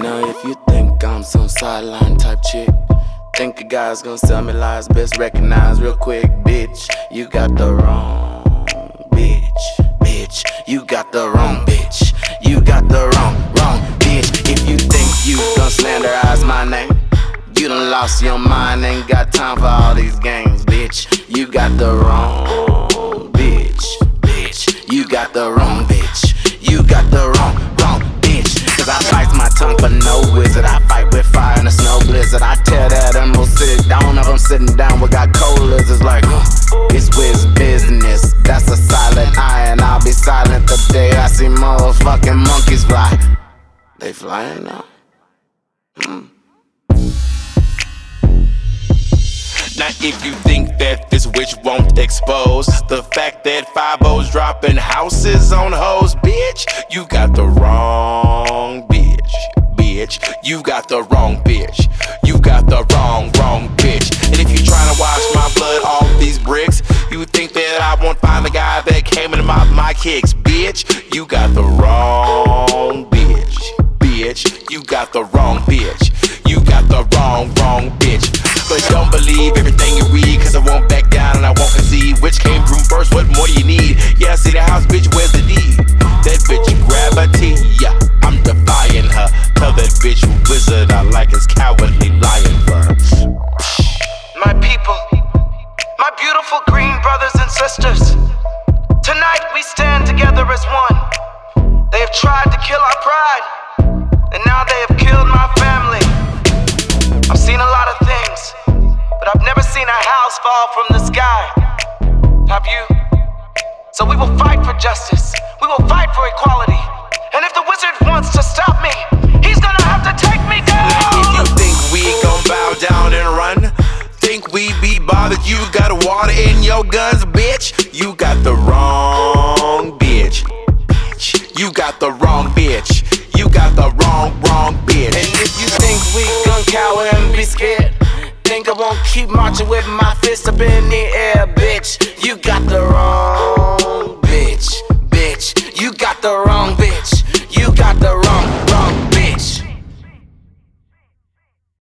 Now if you think I'm some sideline type chick, think a guy's gonna sell me lies, best recognize real quick. Bitch, you got the wrong bitch. Bitch, you got the wrong bitch. You got the wrong bitch. If you think you gon' slanderize my name, you done lost your mind, ain't got time for all these games. Bitch, you got the wrong bitch. Bitch, you got the wrong bitch. You got the wrong bitch. Cause I bite my tongue for no wizard. I fight with fire in a snow blizzard. I tear that emerald city down. If I'm sitting down, we got cold lizards like it's whiz business. That's a silent eye, and I'll be silent the day I see motherfucking monkeys fly. They flying now? Now if you think that this witch won't expose the fact that 5-0's dropping houses on hoes, bitch, you got the wrong bitch. Bitch, you got the wrong bitch. You got the wrong bitch. And if you tryna wash my blood off these bricks, you think that I won't find the guy that came in my kicks. Bitch, you got the wrong bitch. Bitch, you got the wrong bitch. You got the wrong bitch. But don't believe everything you read, cause I won't back down and I won't concede. Which came from first, what more do you need? Yeah, I see the house, bitch, where's the deed? That bitch, you grab a T, yeah, I'm defying her. Tell that bitch wizard I like his cowardly lion verbs. My people, my beautiful green brothers and sisters, tonight we stand together as one. They have tried to kill our pride, and now they have killed my family. I've seen a lot of things, but I've never seen a house fall from the sky. Have you? So we will fight for justice. We will fight for equality. And if the wizard wants to stop me, he's gonna have to take me down. If you think we gon' bow down and run, think we be bothered, you got water in your guns, bitch. You got the wrong bitch. You got the wrong bitch. You got the wrong bitch. And if you think we gon' cower and be scared, think I won't keep marching with my fist up in the air, bitch.